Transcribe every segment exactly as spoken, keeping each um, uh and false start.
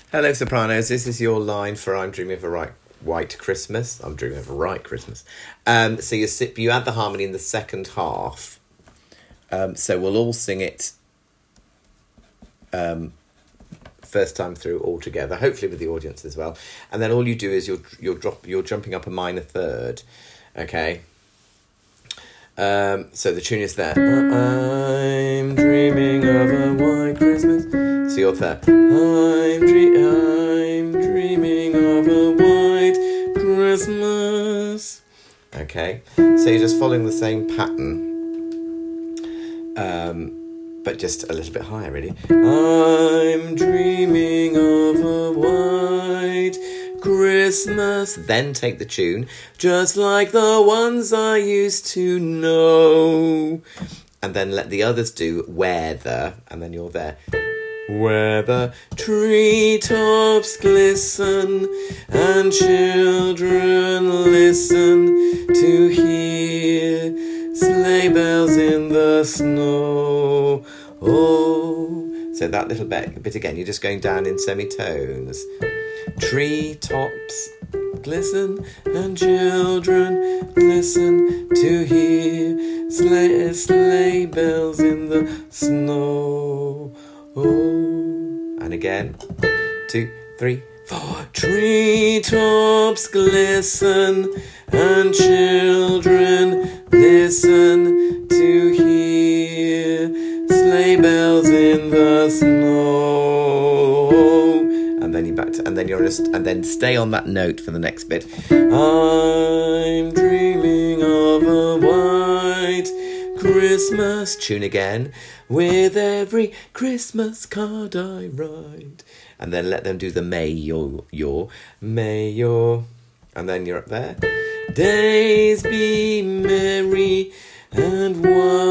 Hello, Sopranos. This is your line for I'm Dreaming of a right, White Christmas. I'm Dreaming of a Right Christmas. Um, so you sit, you add the harmony in the second half. Um, so we'll all sing it um, first time through all together, hopefully with the audience as well. And then all you do is you're you're drop you're jumping up a minor third, okay. Um, so the tune is there. I'm dreaming of a white Christmas. So you're there. I'm, dre- I'm dreaming of a white Christmas. Okay. So you're just following the same pattern. Um, but just a little bit higher, really. I'm dreaming of a white Christmas. Then take the tune, just like the ones I used to know. And then let the others do weather, and then you're there. Where the treetops glisten and children listen to hear sleigh bells in the snow. Oh, so that little bit, bit again, you're just going down in semitones. Treetops glisten and children listen to hear sleigh, sleigh bells in the snow. Oh, and again, two, three, four. Treetops glisten and children listen to hear sleigh bells in the snow. And then you back to, and then you're just, and then stay on that note for the next bit. I'm dreaming of a white Christmas. Tune again. With every Christmas card I write. And then let them do the may your your may your, and then you're up there. Days be merry and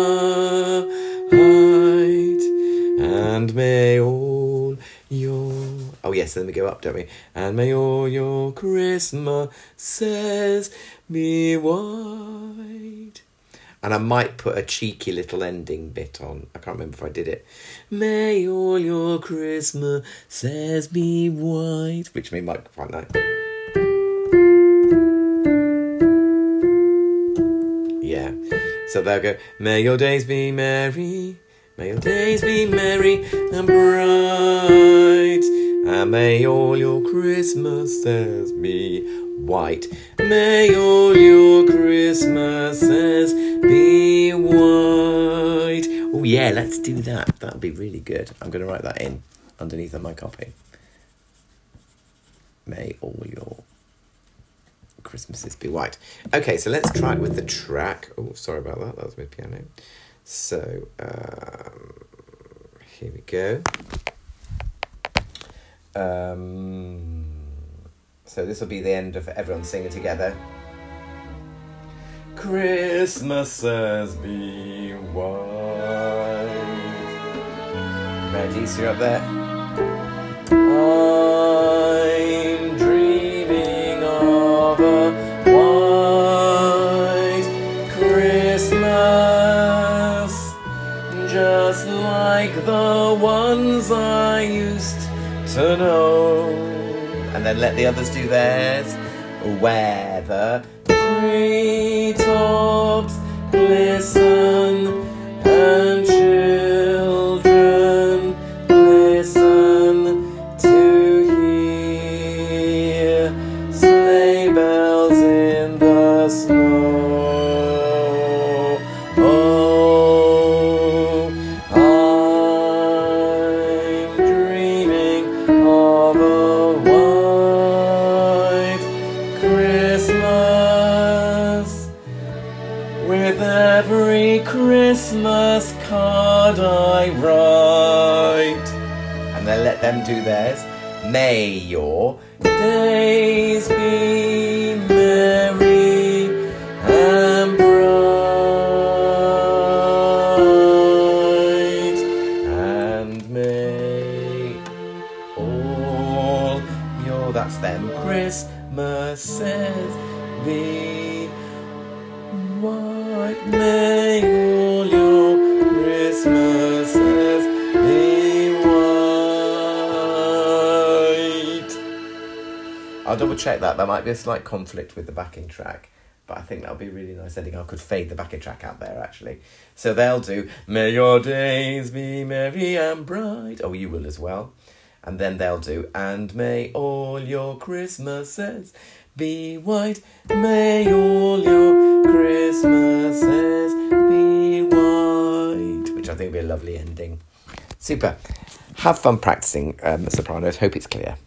white, and may all your, oh yes, then we go up, don't we? And may all your Christmases be white. And I might put a cheeky little ending bit on. I can't remember if I did it. May all your Christmases be white, which may might quite nice. Yeah. So they'll go, may your days be merry, may your days be merry and bright, and may all your Christmases be white. May all your Christmases be white. Oh yeah, let's do that. That'll be really good. I'm going to write that in underneath of my copy. May all your Christmases be white. Okay, so let's try it with the track. Oh, sorry about that. That was my piano. So, um, here we go. Um, so this will be the end of everyone singing together. Christmases be white. Ready? So you're up there. I'm dreaming of a white Christmas, just like the ones I used to know. And then let the others do theirs. Where the treetops glisten and children listen to hear sleigh bells in the snow. Oh, I'm dreaming of a white Christmas, with every Christmas card I write. And then let them do theirs. May your days be merry and bright, and may all your, that's them, Christmases be white. May all your Christmases be white. I'll double check that. There might be a slight conflict with the backing track, but I think that'll be a really nice ending. I could fade the backing track out there, actually. So they'll do, may your days be merry and bright. Oh, you will as well. And then they'll do, and may all your Christmases be white. May all your Christmases be white. Which I think will be a lovely ending. Super. Have fun practicing um, sopranos. Hope it's clear.